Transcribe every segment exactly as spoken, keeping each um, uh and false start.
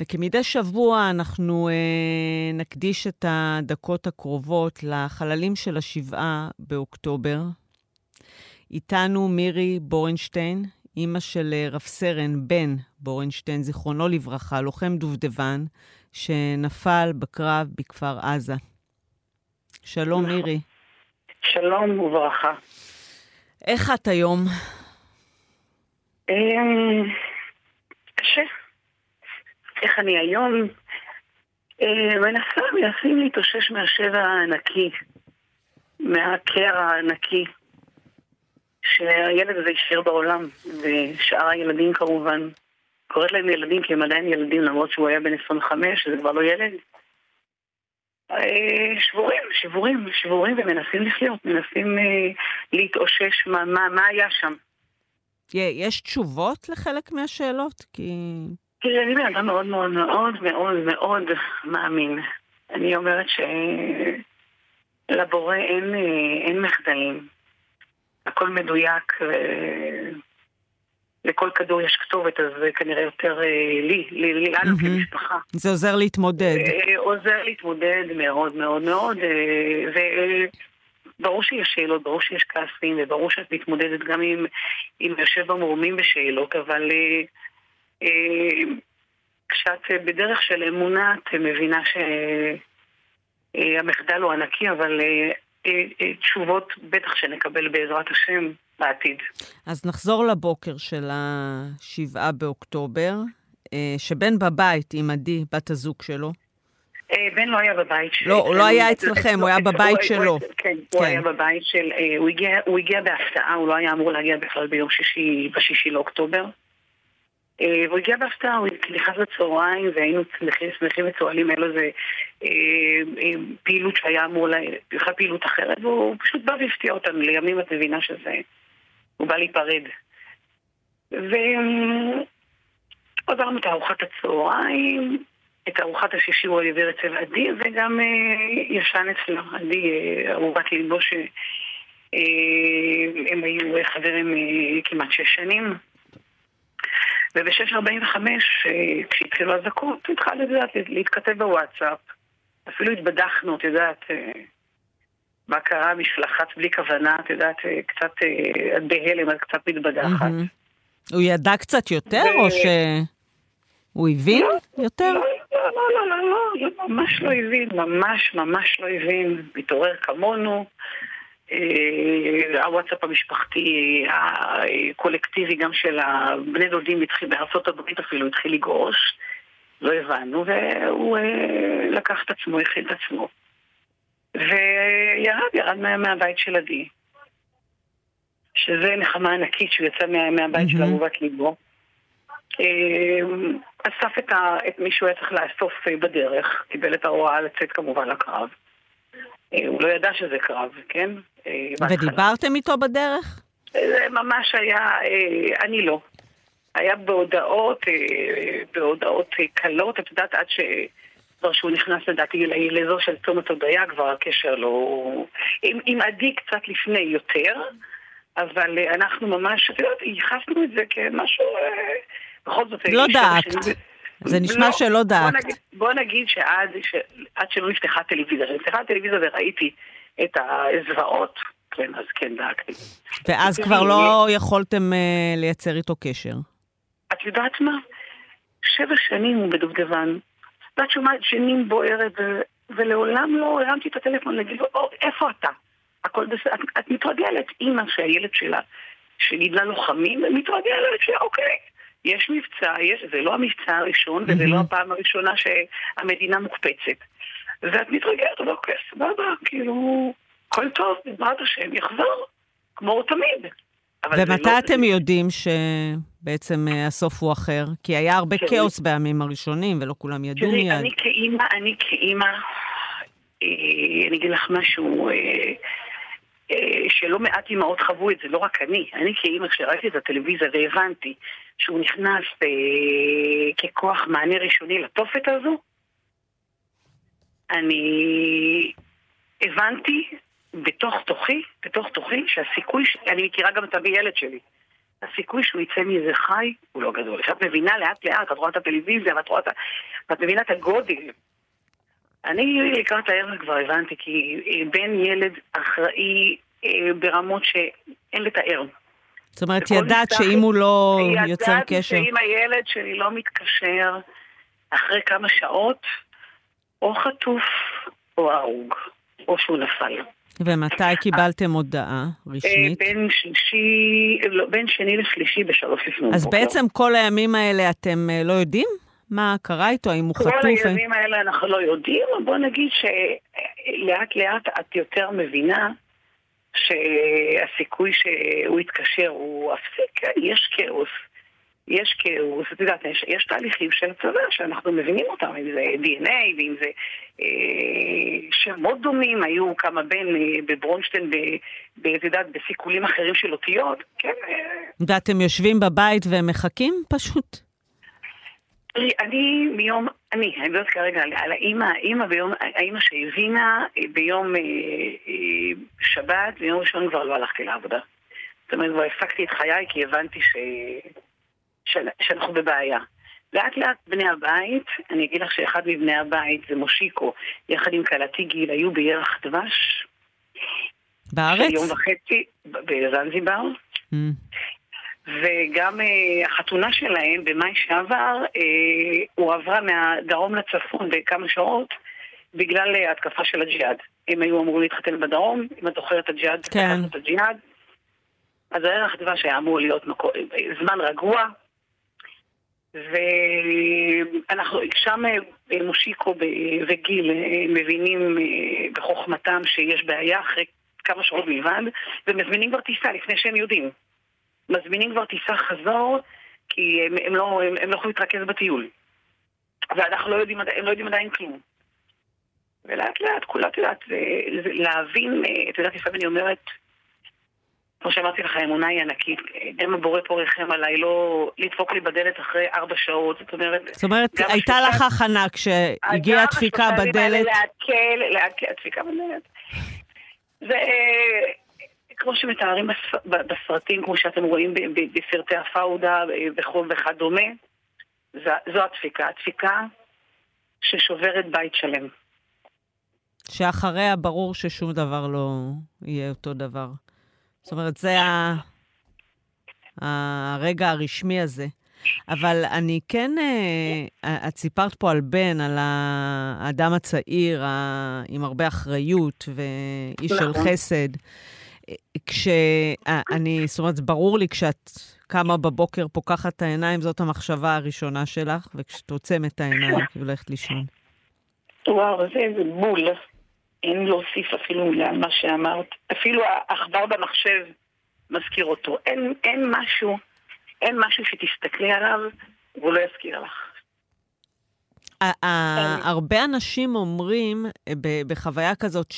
וכמדי שבוע אנחנו אה, נקדיש את הדקות הקרובות לחללים של השבעה באוקטובר. איתנו מירי בורנשטיין, אימא של רב סרן בן בורנשטיין, זיכרונו לברכה, לוחם דובדבן, שנפל בקרב בכפר עזה. שלום מירי. שלום וברכה. איך את היום? קשה. איך אני היום? מנסה, מנסים להתאושש מהשבע הענקי, מהקרע הענקי, שהילד הזה יישאר בעולם, ושאר הילדים כמובן, קוראת להם ילדים כי הם עדיין ילדים, למרות שהוא היה בן עשרים וחמש, שזה כבר לא ילד. שבורים, שבורים, שבורים, ומנסים לחיות, מנסים להתאושש מה, מה, מה היה שם. יש תשובות לחלק מהשאלות? כי... תראה, אני בן אדם מאוד מאוד מאוד מאוד מאוד מאמין. אני אומרת שלבורא אין, אין מחדלים. הכל מדויק, לכל כדור יש כתובת, אז זה כנראה יותר לי, לי, לי לנו כמשפחה. זה עוזר להתמודד. עוזר להתמודד מאוד מאוד מאוד, וברור שיש שאלות, ברור שיש כעסים, וברור שאת מתמודדת גם עם, עם יושב במרומים בשאלות, אבל כשאת בדרך של אמונה, את מבינה שהמחדל הוא ענקי, אבל תשובות בטח שנקבל בעזרת השם בעתיד. אז נחזור לבוקר של השבעה באוקטובר, שבן בבית עם עדי, בת הזוג שלו. בן לא היה בבית שלו. לא, הוא לא היה אצלכם, הוא היה בבית שלו. כן, הוא היה בבית של... הוא הגיע בהפתעה, הוא לא היה אמור להגיע בכלל ביום שישי, בשישי לאוקטובר. והוא הגיע בהפתעה, הוא נכנס לצהריים, והיינו שמחים וצועלים, אלו זה פעילות שהיה אמור, בכלל פעילות אחרת, והוא פשוט בא והפתיע אותנו, לימים את מבינה שזה, הוא בא להיפרד. ועברנו את ארוחת הצהריים, את ארוחת השישי הוא העביר אצל עדי, וגם ישן אצלו, עדי, אהובת ליבו שהם היו חברים כמעט שש שנים, וב-שש ארבעים וחמש, כשהתחילו הזקות, התחלנו להתכתב בוואטסאפ. אפילו התבדחנו, את יודעת, מה קרה משלחת בלי כוונה, את יודעת, קצת בהלם, אז קצת מתבדחת. הוא ידע קצת יותר, או שהוא הבין יותר? לא, לא, לא, לא, ממש לא הבין, ממש, ממש לא הבין. מתעורר כמונו. הוואטסאפ המשפחתי הקולקטיבי גם של הבני דודים התחיל בארצות הברית אפילו התחיל לגרוש, לא הבנו, והוא לקח את עצמו, הכין את עצמו וירד, ירד מהבית של עדי, שזה נחמה ענקית שהוא יצא מהבית של אהובת ליבו. אסף את מי שהוא היה צריך לאסוף בדרך, קיבל את ההוראה לצאת כמובן לקרב. הוא לא ידע שזה קרב, כן? ודיברתם איתו בדרך? זה ממש היה, אני לא. היה בהודעות, בהודעות קלות, את יודעת, עד שכבר שהוא נכנס לדעתי לאזור של צומת הודיה, כבר הקשר לא... עם, עם עדי קצת לפני יותר, אבל אנחנו ממש, את יודעת, ייחסנו את זה כמשהו, בכל זאת... לא דעת. זה נשמע לא, שלא דעת. בוא נגיד, בוא נגיד שעד, שעד שלא נפתחה טלוויזיה, נפתחה טלוויזיה וראיתי את הזוועות, כן, אז כן דאגתי. ואז כבר לא יכולתם uh, לייצר איתו קשר. את יודעת מה? שבע שנים הוא בדובדבן. ואת שומעת שנים בוערת, ו- ולעולם לא הרמתי את הטלפון להגיד לו, או, איפה אתה? הכל בסדר. את, את מתרגלת, אמא שהילד שלה, שגידלה לוחמים, מתרגלת שאוקיי. יש מבצע, יש, זה לא המבצע הראשון, וזה לא הפעם הראשונה שהמדינה מוקפצת. ואת מתרגלת, אבל אוקיי, סבבה, כאילו, כל טוב, בעזרת השם, יחזור, כמו תמיד. ומתי אתם יודעים שבעצם הסוף הוא אחר? כי היה הרבה כאוס בימים הראשונים, ולא כולם ידעו מיד. אני כאימא, אני כאימא, אני אגיד לך משהו... שלא מעט אמהות חוו את זה, לא רק אני. אני כאימא כשראיתי את הטלוויזיה והבנתי שהוא נכנס אה, ככוח מענה ראשוני לתופת הזו, אני הבנתי בתוך תוכי, בתוך תוכי, שהסיכוי, ש... אני מכירה גם את אבי ילד שלי, הסיכוי שהוא יצא מזה חי הוא לא גדול. כשאת מבינה לאט לאט, את רואה את הטלוויזיה, ואת רואה את... את מבינה את הגודל. אני לקראת הערב כבר הבנתי, כי בן ילד אחראי ברמות שאין לתאר. זאת אומרת, ידעת שאם הוא לא יוצר קשר... ידעת שאם הילד שלי לא מתקשר אחרי כמה שעות, או חטוף או הרוג, או שהוא נפל. ומתי קיבלתם הודעה רשמית? בין שלישי, לא, בין שני לשלישי בשלוש לפנות. אז בעצם כל הימים האלה אתם לא יודעים מה קרה איתו, אם הוא חטוף? כל הימים האלה אנחנו לא יודעים, בוא נגיד שלאט לאט את יותר מבינה שהסיכוי שהוא יתקשר הוא אפסי, יש כאוס. יש כאוס, את יודעת, יש, יש תהליכים של צבא שאנחנו מבינים אותם, אם זה די אן איי ואם זה אה, שמות דומים, היו כמה בין אה, בברונשטיין, את יודעת, בסיכולים אחרים של אותיות, כן. אה... ואתם יושבים בבית ומחכים פשוט? אני מיום, אני, אני יודעת כרגע על, על האמא, האמא ביום, האמא שהבינה ביום אה, אה, שבת, ביום ראשון כבר לא הלכתי לעבודה. זאת אומרת, כבר הפסקתי את חיי כי הבנתי ש... שאנחנו בבעיה. לאט לאט בני הבית, אני אגיד לך שאחד מבני הבית זה מושיקו, יחד עם קלטי גיל, היו בירח דבש. בארץ? יום וחצי בזנזיבר. Mm. וגם uh, החתונה שלהם במאי שעבר, uh, הוא עברה מהדרום לצפון בכמה שעות, בגלל uh, התקפה של הג'יהאד. הם היו אמורים להתחתן בדרום, אם את זוכרת את הג'יהאד, כן. את הג'יהאד. אז הירח דבש היה אמור להיות מקו... זמן רגוע, ואנחנו שם מושיקו וגיל מבינים בחוכמתם שיש בעיה אחרי כמה שעות בלבד, ומזמינים כבר טיסה לפני שהם יודעים. מזמינים כבר טיסה חזור, כי הם, הם לא, הם, הם לא יכולים להתרכז בטיול. ואנחנו לא יודעים, הם לא יודעים עדיין כלום. ולאט לאט, כולה תדעת, להבין, את יודעת, לפעמים אני אומרת, כמו שאמרתי לך, האמונה היא ענקית. גם הבורא פה רחם עליי, לא לדפוק לי בדלת אחרי ארבע שעות. זאת אומרת, זאת אומרת הייתה השושת, לך הכנה כשהגיעה דפיקה בדלת? להקל, להקל, דפיקה בדלת. זה כמו שמתארים בסרטים, כמו שאתם רואים בסרטי הפאודה וכדומה, זו הדפיקה. הדפיקה ששוברת בית שלם. שאחריה ברור ששום דבר לא יהיה אותו דבר. זאת אומרת, זה ה... הרגע הרשמי הזה. אבל אני כן, את סיפרת פה על בן, על האדם הצעיר, עם הרבה אחריות ואיש של חסד. כשאני, זאת אומרת, ברור לי כשאת קמה בבוקר פוקחת את העיניים, זאת המחשבה הראשונה שלך, וכשאת עוצמת את העיניים, כאילו הולכת לישון. וואו, זה איזה בול. אין להוסיף אפילו למה שאמרת. אפילו העכבר במחשב מזכיר אותו. אין, אין משהו, אין משהו שתסתכלי עליו והוא לא יזכיר לך. הרבה אנשים אומרים בחוויה כזאת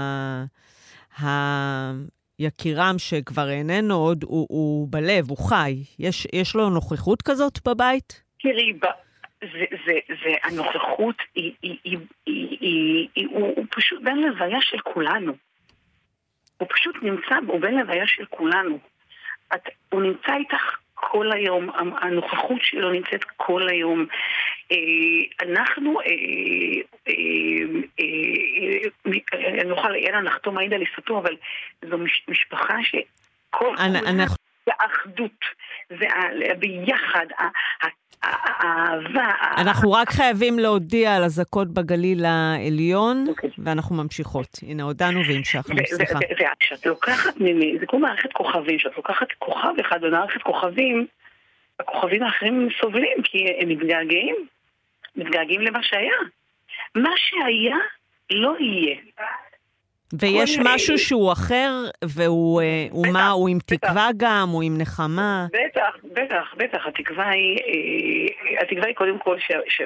שהיקירם שכבר איננו עוד, הוא בלב, הוא חי. יש לו נוכחות כזאת בבית? תראי, זה, זה, זה, הנוכחות היא, היא, היא, היא, היא, היא, הוא, הוא פשוט בין לוויה של כולנו. הוא פשוט נמצא, הוא בין לוויה של כולנו. את, הוא נמצא איתך כל היום, הנוכחות שלו נמצאת כל היום. אנחנו, אני נוכל, אין נחתום העידה לסתו, אבל זו משפחה שכל כולה זה האחדות, זה ביחד, האהבה. אנחנו רק חייבים להודיע על הזקות בגליל העליון, ואנחנו ממשיכות. הנה, הודענו והמשכנו, סליחה. וכשאת לוקחת, זה כמו מערכת כוכבים, כשאת לוקחת כוכב אחד במערכת כוכבים, הכוכבים האחרים סובלים, כי הם מתגעגעים, מתגעגעים למה שהיה. מה שהיה לא יהיה. ויש משהו שהוא אחר, והוא מה, הוא עם תקווה גם, הוא עם נחמה. בטח, בטח, בטח. התקווה היא, התקווה היא קודם כל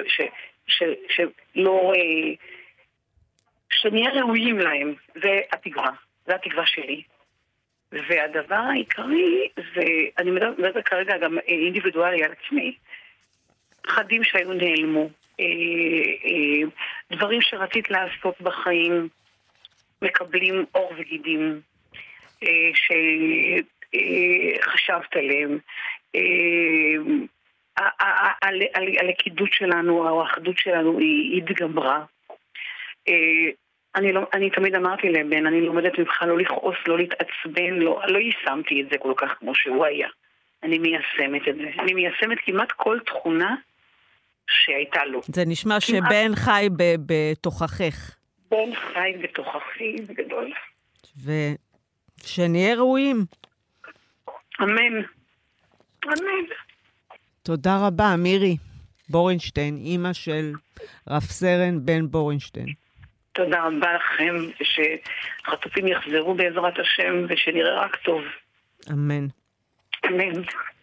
שלא, שנהיה ראויים להם. זה התקווה, זה התקווה שלי. והדבר העיקרי זה, אני מדברת כרגע גם אינדיבידואלי על עצמי, פחדים שהיו נעלמו, דברים שרצית לעשות בחיים, מקבלים אור וגידים שחשבת עליהם. הלכידות שלנו, או האחדות שלנו היא התגברה. אני, לא, אני תמיד אמרתי לבן, אני לומדת ממך לא לכעוס, לא להתעצבן, לא, לא יישמתי את זה כל כך כמו שהוא היה. אני מיישמת את זה. אני מיישמת כמעט כל תכונה שהייתה לו. זה נשמע כמעט... שבן חי ב- בתוכחך. בן חי בתוכחי, זה גדול. ושנהיה ראויים. אמן. אמן. תודה רבה, מירי בורנשטיין, אימא של רב סרן בן בורנשטיין. תודה רבה לכם, ושחטופים יחזרו בעזרת השם, ושנראה רק טוב. אמן. אמן.